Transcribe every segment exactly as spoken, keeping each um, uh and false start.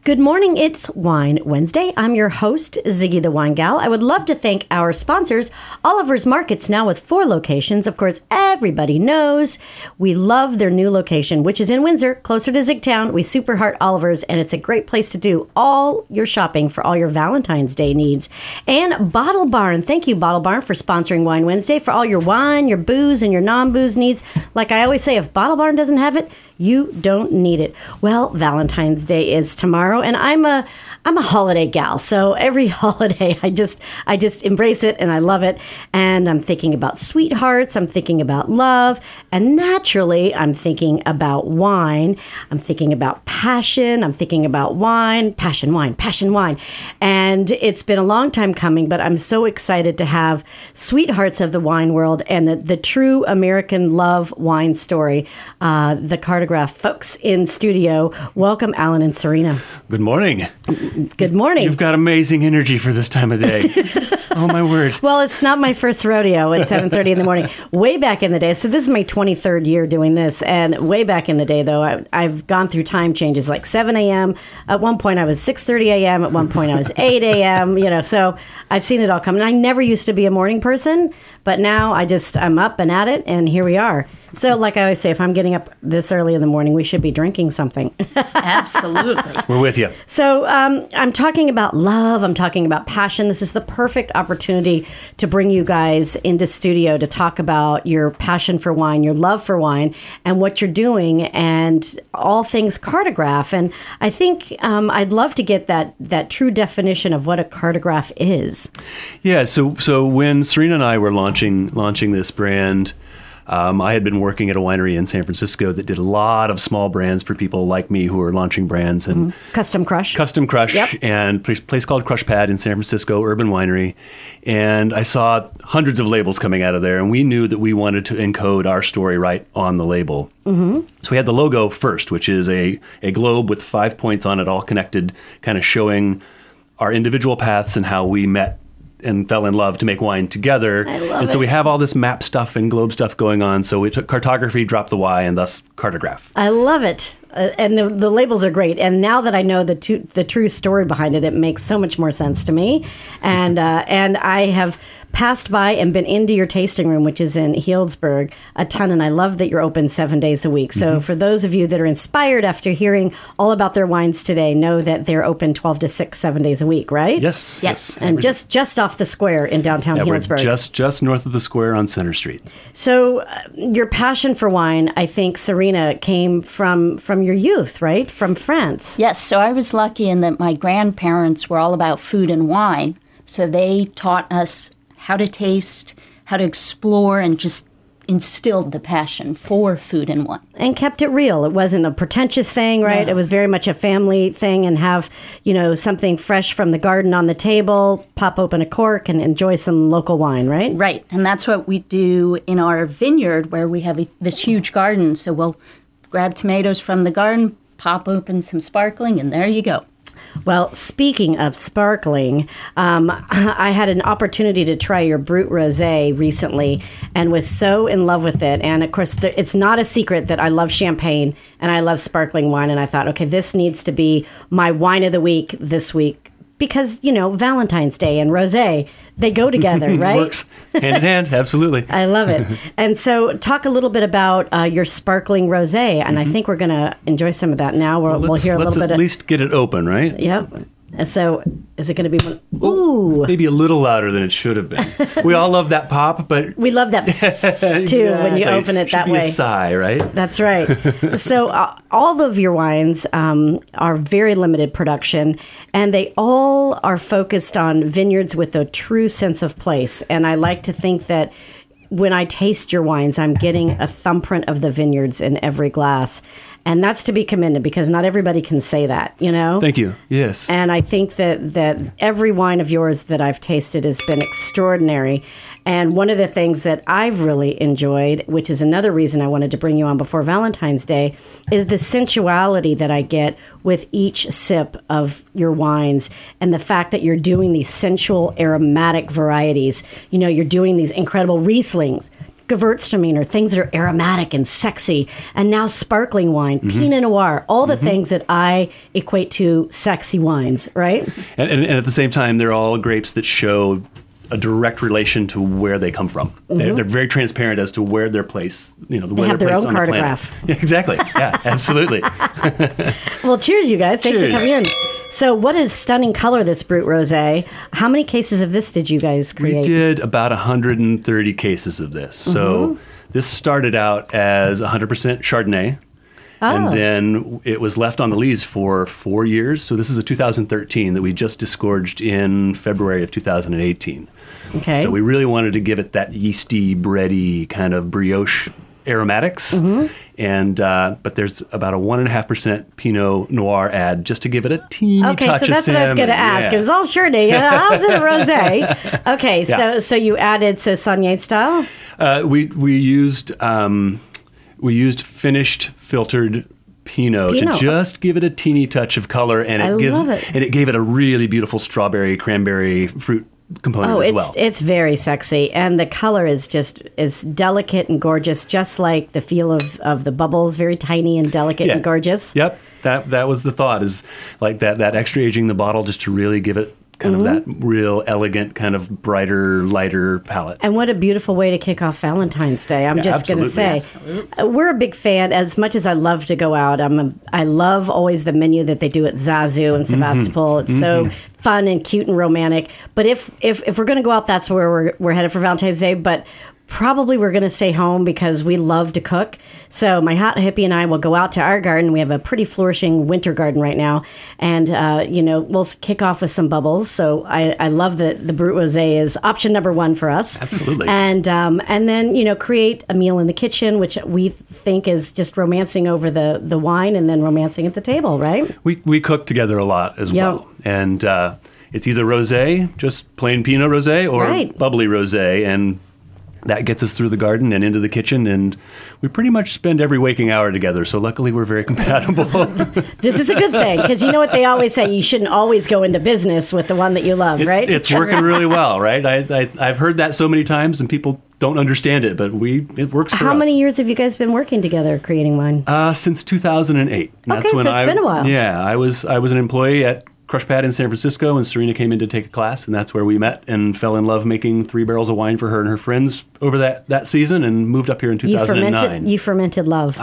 Good morning, it's Wine Wednesday. I'm your host, Ziggy the Wine Gal. I would love to thank our sponsors, Oliver's Markets, now with four locations. Of course, everybody knows we love their new location, which is in Windsor, closer to Zigtown. We super heart Oliver's, and it's a great place to do all your shopping for all your Valentine's Day needs. And Bottle Barn. Thank you, Bottle Barn, for sponsoring Wine Wednesday for all your wine, your booze, and your non-booze needs. Like I always say, if Bottle Barn doesn't have it, you don't need it. Well, Valentine's Day is tomorrow, and I'm a I'm a holiday gal. So every holiday, I just I just embrace it and I love it. And I'm thinking about sweethearts. I'm thinking about love, and naturally, I'm thinking about wine. I'm thinking about passion. I'm thinking about wine, passion, wine, passion, wine. And it's been a long time coming, but I'm so excited to have sweethearts of the wine world and the, the true American love wine story. Uh, the Cartograph folks in studio. Welcome, Alan and Serena. Good morning. Good morning. You've got amazing energy for this time of day. Oh, my word. Well, it's not my first rodeo at seven thirty in the morning. Way back in the day, so this is my twenty-third year doing this, and way back in the day, though, I, I've gone through time changes like seven a.m. At one point, I was six thirty a.m. At one point, I was eight a.m., you know, so I've seen it all come. And I never used to be a morning person, but now I just, I'm up and at it, and here we are. So, like I always say, if I'm getting up this early in the morning, we should be drinking something. Absolutely. We're with you. So, um, I'm talking about love. I'm talking about passion. This is the perfect opportunity to bring you guys into studio to talk about your passion for wine, your love for wine, and what you're doing, and all things Cartograph. And I think um, I'd love to get that that true definition of what a Cartograph is. Yeah. So, so when Serena and I were launching launching this brand, Um, I had been working at a winery in San Francisco that did a lot of small brands for people like me who were launching brands. And mm-hmm. Custom Crush. Custom Crush, yep. And a place called Crush Pad in San Francisco, Urban Winery. And I saw hundreds of labels coming out of there, and we knew that we wanted to encode our story right on the label. Mm-hmm. So we had the logo first, which is a, a globe with five points on it, all connected, kind of showing our individual paths and how we met and fell in love to make wine together. I love and so it. we have all this map stuff and globe stuff going on. So we took cartography, dropped the Y, and thus Cartograph. I love it. Uh, and the, the labels are great. And now that I know the tu- the true story behind it, it makes so much more sense to me. And uh, and I have passed by and been into your tasting room, which is in Healdsburg, a ton. And I love that you're open seven days a week. So mm-hmm. for those of you that are inspired after hearing all about their wines today, know that they're open twelve to six, seven days a week, right? Yes. Yes. And just, just off the square in downtown yeah, Healdsburg. We're just, just north of the square on Center Street. So uh, your passion for wine, I think, Serena, came from, from your youth, right? From France. Yes, so I was lucky in that my grandparents were all about food and wine. So they taught us how to taste, how to explore, and just instilled the passion for food and wine. And kept it real. It wasn't a pretentious thing, right? No. It was very much a family thing, and have, you know, something fresh from the garden on the table, pop open a cork and enjoy some local wine, right? Right, and that's what we do in our vineyard, where we have a, this huge garden. So we'll grab tomatoes from the garden, pop open some sparkling, and there you go. Well, speaking of sparkling, um, I had an opportunity to try your Brut Rosé recently and was so in love with it. And of course, there, it's not a secret that I love champagne and I love sparkling wine. And I thought, okay, this needs to be my wine of the week this week. Because, you know, Valentine's Day and rosé, they go together, right? Works hand in hand, absolutely. I love it. And so talk a little bit about uh, your sparkling rosé, and mm-hmm. I think we're going to enjoy some of that now. We'll, well, we'll hear a let's little bit. at of, least get it open, right? Yep. So is it going to be one? Ooh. Maybe a little louder than it should have been. We all love that pop, but... We love that psst, too, yeah, when you open it should that be way. A sigh, right? That's right. So uh, all of your wines um, are very limited production, and they all are focused on vineyards with a true sense of place. And I like to think that when I taste your wines, I'm getting a thumbprint of the vineyards in every glass. And that's to be commended, because not everybody can say that, you know? Thank you. Yes. And I think that, that every wine of yours that I've tasted has been extraordinary. And one of the things that I've really enjoyed, which is another reason I wanted to bring you on before Valentine's Day, is the sensuality that I get with each sip of your wines, and the fact that you're doing these sensual aromatic varieties. You know, you're doing these incredible Rieslings, Gewürztraminer, things that are aromatic and sexy, and now sparkling wine, mm-hmm. Pinot Noir, all the mm-hmm. things that I equate to sexy wines, right? And, and, and at the same time, they're all grapes that show a direct relation to where they come from. Mm-hmm. They're, they're very transparent as to where they're placed. You know, the they where have they're their placed own on cartograph. The planet. Yeah, exactly. Yeah, absolutely. Well, cheers, you guys. Thanks cheers. for coming in. So, what a stunning color, this Brut Rosé. How many cases of this did you guys create? We did about one hundred thirty cases of this. Mm-hmm. So, this started out as one hundred percent Chardonnay. Oh. And then it was left on the lees for four years. So this is a two thousand thirteen that we just disgorged in February of two thousand eighteen. Okay. So we really wanted to give it that yeasty, bready kind of brioche aromatics. Mm-hmm. And uh, but there's about a one and a half percent Pinot Noir add just to give it a teeny okay, touch of Okay, so that's what I was going to ask. Yeah. It was all Chardonnay. How's it a rosé? Okay, yeah. so so you added so Saunier style. Uh, we we used. Um, We used finished filtered Pinot, Pinot to just give it a teeny touch of color, and it I gives love it. and it gave it a really beautiful strawberry cranberry fruit component oh, as it's well. it's very sexy, and the color is just is delicate and gorgeous, just like the feel of, of the bubbles, very tiny and delicate Yeah. and gorgeous. Yep, that that was the thought, is like that that extra aging the bottle just to really give it kind mm-hmm. of that real elegant, kind of brighter, lighter palette. And what a beautiful way to kick off Valentine's Day. I'm Yeah, just going to say, Absolutely. we're a big fan. As much as I love to go out, I'm a, I love always the menu that they do at Zazu and Sebastopol. It's Mm-hmm. so fun and cute and romantic. But if if, if we're going to go out, that's where we're we're headed for Valentine's Day. But probably we're going to stay home because we love to cook. So my hot hippie and I will go out to our garden. We have a pretty flourishing winter garden right now. And, uh, you know, we'll kick off with some bubbles. So I, I love that the Brut Rosé is option number one for us. Absolutely. And um, and then, you know, create a meal in the kitchen, which we think is just romancing over the, the wine and then romancing at the table, right? We we cook together a lot as Yep. well. And uh, it's either rosé, just plain Pinot Rosé, or Right. bubbly rosé. And that gets us through the garden and into the kitchen, and we pretty much spend every waking hour together. So luckily, we're very compatible. This is a good thing, because you know what they always say, you shouldn't always go into business with the one that you love, It- right? It's working really well, right? I, I, I've heard that so many times, and people don't understand it, but we it works for How us. many years have you guys been working together creating wine? Uh, since two thousand eight. And Okay, so it's I, been a while. Yeah, I was I was an employee at Crush Pad in San Francisco, and Serena came in to take a class, and that's where we met and fell in love making three barrels of wine for her and her friends over that, that season, and moved up here in two You thousand nine. fermented, you fermented love.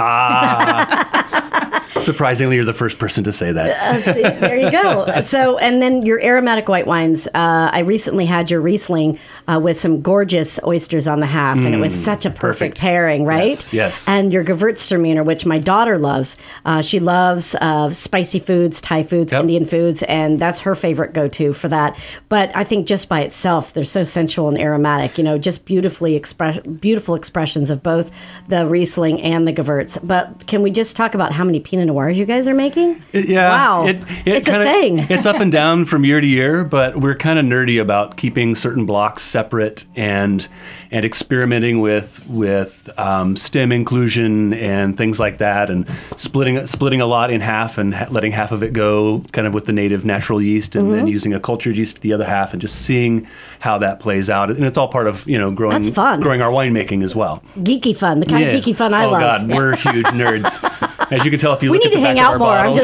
Ah. Surprisingly, you're the first person to say that. Uh, see, there you go. So, and then your aromatic white wines. Uh, I recently had your Riesling uh, with some gorgeous oysters on the half, and it was such a perfect, perfect. pairing, right? Yes, yes. And your Gewürztraminer, which my daughter loves. Uh, she loves uh, spicy foods, Thai foods, Yep. Indian foods, and that's her favorite go-to for that. But I think just by itself, they're so sensual and aromatic. You know, just beautifully express, beautiful expressions of both the Riesling and the Gewürz. But can we just talk about how many Pinot Noirs you guys are making? It- yeah, Wow. it, it It's kinda, a thing. It's up and down from year to year, but we're kind of nerdy about keeping certain blocks separate and and experimenting with with um, stem inclusion and things like that, and splitting splitting a lot in half and ha- letting half of it go kind of with the native natural yeast, and Mm-hmm. then using a cultured yeast for the other half, and just seeing how that plays out. And it's all part of you know growing That's fun. growing our winemaking as well. Geeky fun, the kind Yeah. of geeky fun I oh, love. God, we're huge nerds. As you can tell if you We look need at to the hang back out of more. our I'm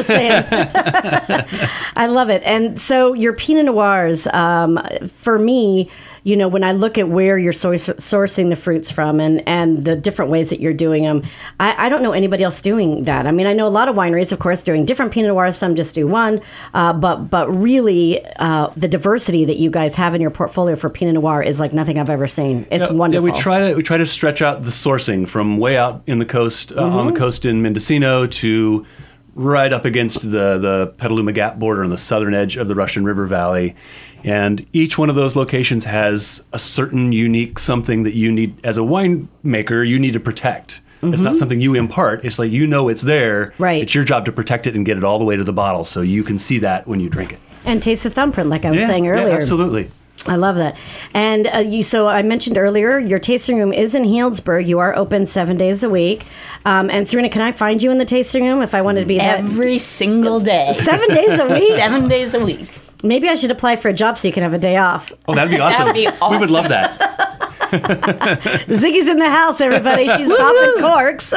bottles. just saying. I love it. And so your Pinot Noirs, um, for me, you know, when I look at where you're source, sourcing the fruits from and, and the different ways that you're doing them, I, I don't know anybody else doing that. I mean, I know a lot of wineries, of course, doing different Pinot Noirs. Some just do one. Uh, but but really, uh, the diversity that you guys have in your portfolio for Pinot Noir is like nothing I've ever seen. It's Yeah, wonderful. Yeah, we try to we try to stretch out the sourcing from way out in the coast uh, on Mm-hmm. the coast in Mendocino to right up against the the Petaluma Gap border on the southern edge of the Russian River Valley. And each one of those locations has a certain unique something that you need as a winemaker you need to protect. It's not something you impart. It's like you know it's there. Right. It's your job to protect it and get it all the way to the bottle so you can see that when you drink it. And taste the thumbprint, like I was Yeah, saying yeah, earlier. absolutely. I love that. And uh, you, so I mentioned earlier, your tasting room is in Healdsburg. You are open seven days a week. Um, and Serena, can I find you in the tasting room if I wanted to be that? Every single day. Seven days a week? Seven days a week. Maybe I should apply for a job so you can have a day off. Oh, that'd be awesome. would be We would love awesome. that. Ziggy's in the house, everybody. She's popping corks.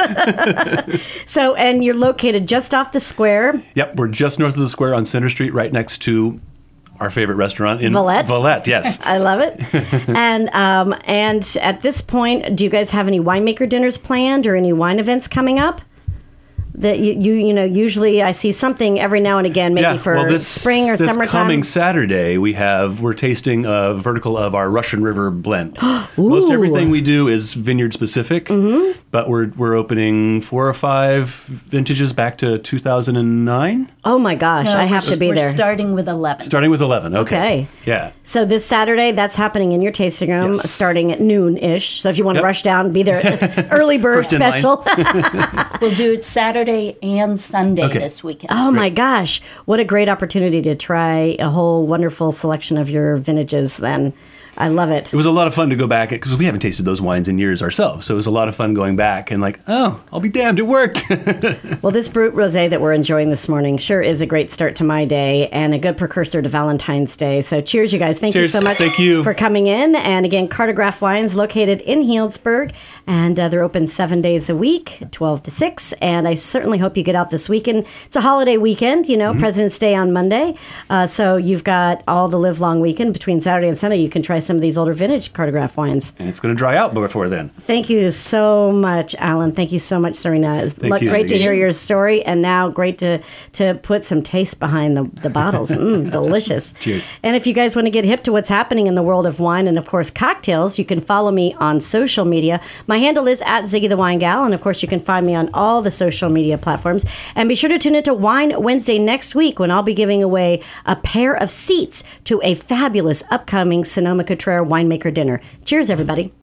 So, and you're located just off the square. Yep, we're just north of the square on Center Street, right next to our favorite restaurant in Valette. Valette, yes. I love it. and um, and at this point, do you guys have any winemaker dinners planned or any wine events coming up? That you, you you know usually I see something every now and again, maybe yeah, for well, this, spring or this summertime. coming Saturday, we have we're tasting a vertical of our Russian River blend. Most everything we do is vineyard specific, mm-hmm. but we're we're opening four or five vintages back to two thousand nine. Oh my gosh, No, I have we're- to be we're there. starting with eleven. Starting with eleven. Okay. Okay. Yeah. So this Saturday, that's happening in your tasting room, Yes. starting at noon ish. So if you want to Yep. rush down, be there at early bird First in line. special. We'll do it Saturday and Sunday Okay. this weekend. Oh my gosh, what a great opportunity to try a whole wonderful selection of your vintages. Then I love it. It was a lot of fun to go back because we haven't tasted those wines in years ourselves. So it was a lot of fun going back and like, oh, I'll be damned, it worked. Well, this Brut Rosé that we're enjoying this morning sure is a great start to my day and a good precursor to Valentine's Day. So cheers, you guys. Thank Cheers. you so much Thank you. for coming in. And again, Cartograph Wines located in Healdsburg, and uh, they're open seven days a week, twelve to six. And I certainly hope you get out this weekend. It's a holiday weekend, you know, Mm-hmm. President's Day on Monday. Uh, so you've got all the live long weekend between Saturday and Sunday. You can try some of these older vintage Cartograph wines. And it's going to dry out before then. Thank you so much, Alan. Thank you so much, Serena. It's Thank look, you, great to Ziggy. hear your story, and now great to to put some taste behind the, the bottles. Mm, delicious. Cheers. And if you guys want to get hip to what's happening in the world of wine and, of course, cocktails, you can follow me on social media. My handle is at Ziggy the Wine Gal, and, of course, you can find me on all the social media platforms. And be sure to tune into Wine Wednesday next week when I'll be giving away a pair of seats to a fabulous upcoming Sonoma-Cutrer winemaker dinner. Cheers, everybody.